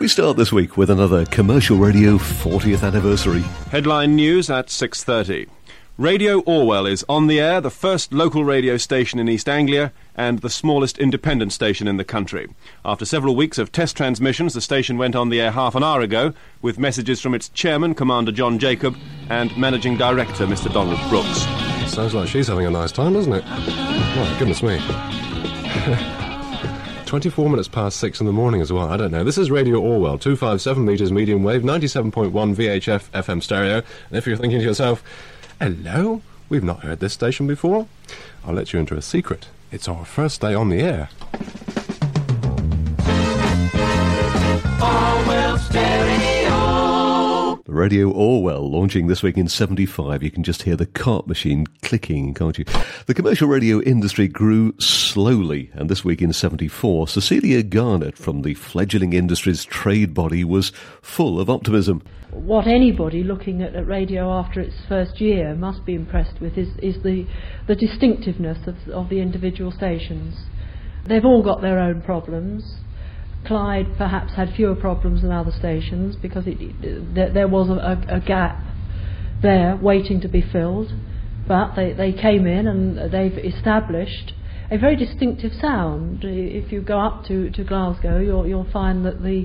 We start this week with another Commercial Radio 40th anniversary. Headline news at 6:30. Radio Orwell is on the air, the first local radio station in East Anglia and the smallest independent station in the country. After several weeks of test transmissions, the station went on the air half an hour ago with messages from its chairman, Commander John Jacob, and managing director, Mr. Donald Brooks. Sounds like she's having a nice time, doesn't it? Oh, goodness me. 24 minutes past 6 in the morning as well. I don't know. This is Radio Orwell, 257 metres medium wave, 97.1 VHF FM stereo. And if you're thinking to yourself, hello, we've not heard this station before, I'll let you into a secret. It's our first day on the air. Orwell Stereo. Radio Orwell launching this week in 75. You can just hear the cart machine clicking, can't you? The commercial radio industry grew slowly, and this week in 74, Cecilia Garnett from the fledgling industry's trade body was full of optimism. What anybody looking at radio after its first year must be impressed with is the distinctiveness of the individual stations. They've all got their own problems. Clyde perhaps had fewer problems than other stations because there was a gap there waiting to be filled, but they came in and they've established a very distinctive sound. If you go up to Glasgow, you'll find that the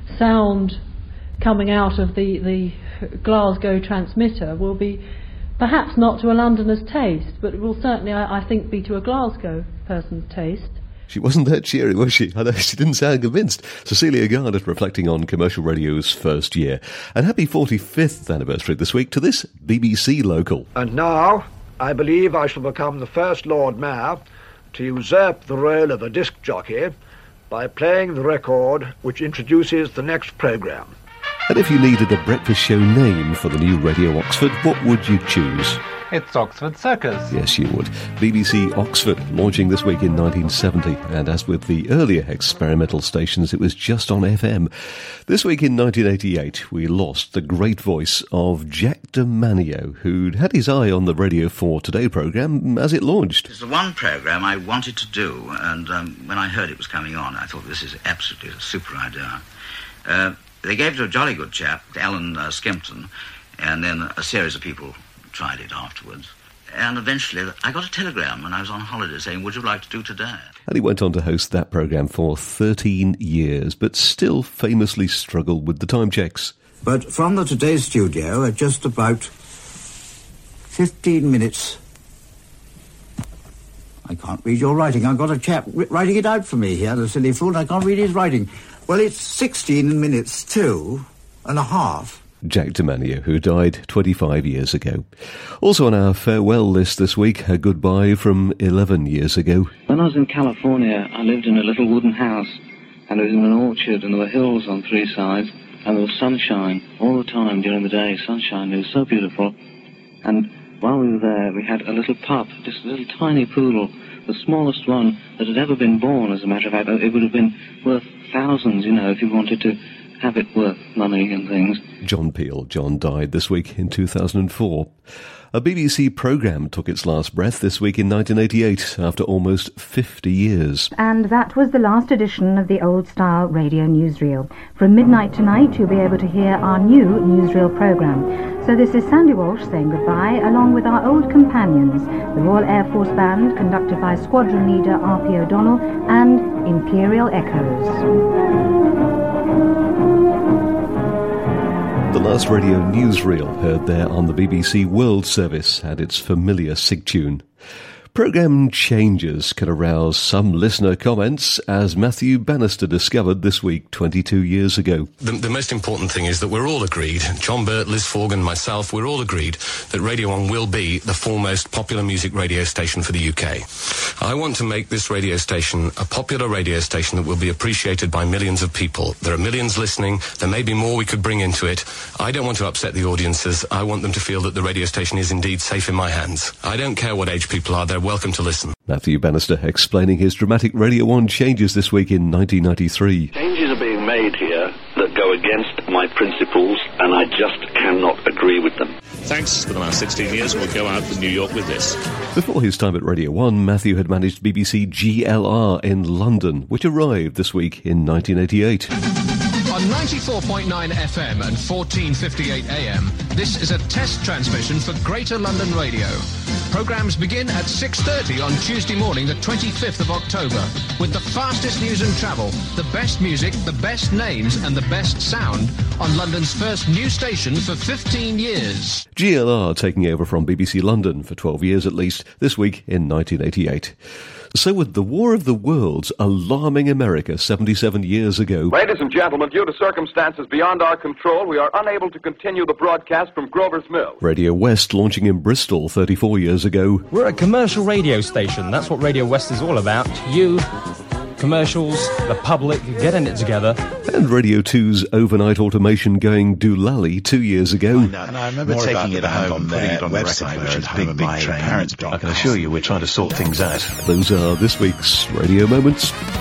sound coming out of the Glasgow transmitter will be perhaps not to a Londoner's taste, but it will certainly, I think, be to a Glasgow person's taste. She wasn't that cheery, was she? I know, she didn't sound convinced. Cecilia Garnett reflecting on commercial radio's first year. And happy 45th anniversary this week to this BBC local. And now, I believe I shall become the first Lord Mayor to usurp the role of a disc jockey by playing the record which introduces the next programme. And if you needed a breakfast show name for the new Radio Oxford, what would you choose? It's Oxford Circus. Yes, you would. BBC Oxford launching this week in 1970, and as with the earlier experimental stations, it was just on FM. This week in 1988, we lost the great voice of Jack de Manio, who'd had his eye on the Radio 4 Today programme as it launched. It's the one programme I wanted to do, and when I heard it was coming on, I thought this is absolutely a super idea. They gave it to a jolly good chap, Alan Skempton, and then a series of people tried it afterwards. And eventually I got a telegram when I was on holiday saying, would you like to do Today? And he went on to host that programme for 13 years, but still famously struggled with the time checks. But from the Today studio at just about 15 minutes... I can't read your writing. I've got a chap writing it out for me here, the silly fool, and I can't read his writing. Well, it's 16 minutes to and a half. Jack de Manio, who died 25 years ago. Also on our farewell list this week, a goodbye from 11 years ago. When I was in California, I lived in a little wooden house, and it was in an orchard, and there were hills on three sides, and there was sunshine all the time during the day, sunshine. It was so beautiful. And while we were there, we had a little pup, just a little tiny poodle, the smallest one that had ever been born, as a matter of fact. It would have been worth thousands, if you wanted to have it worth money and things. John Peel. John died this week in 2004. A BBC programme took its last breath this week in 1988 after almost 50 years. And that was the last edition of the old-style radio newsreel. From midnight tonight, you'll be able to hear our new newsreel programme. So this is Sandy Walsh saying goodbye, along with our old companions, the Royal Air Force Band, conducted by Squadron Leader R.P. O'Donnell, and Imperial Echoes. The last radio newsreel heard there on the BBC World Service had its familiar sig tune. Programme changes can arouse some listener comments, as Matthew Bannister discovered this week 22 years ago. The most important thing is that we're all agreed, John Burt, Liz Forgan, myself, we're all agreed that Radio 1 will be the foremost popular music radio station for the UK. I want to make this radio station a popular radio station that will be appreciated by millions of people. There are millions listening. There may be more we could bring into it. I don't want to upset the audiences. I want them to feel that the radio station is indeed safe in my hands. I don't care what age people are. They're welcome to listen. Matthew Bannister explaining his dramatic Radio 1 changes this week in 1993. Changes are being made here that go against my principles, and I just cannot agree with them. Thanks for the last 16 years. We'll go out to New York with this. Before his time at Radio 1, Matthew had managed BBC GLR in London, which arrived this week in 1988. I On 94.9 FM and 1458 AM, this is a test transmission for Greater London Radio. Programmes begin at 6:30 on Tuesday morning, the 25th of October, with the fastest news and travel, the best music, the best names and the best sound on London's first new station for 15 years. GLR taking over from BBC London for 12 years at least, this week in 1988. So with the War of the Worlds alarming America 77 years ago... Ladies and gentlemen, due to circumstances beyond our control, we are unable to continue the broadcast from Grover's Mill. Radio West launching in Bristol 34 years ago. We're a commercial radio station. That's what Radio West is all about. You, commercials, the public, getting it together. And Radio 2's overnight automation going doolally 2 years ago. And I remember taking it home and putting it on the website, which is big parents.com. I can assure you we're trying to sort things out. Those are this week's Radio Moments.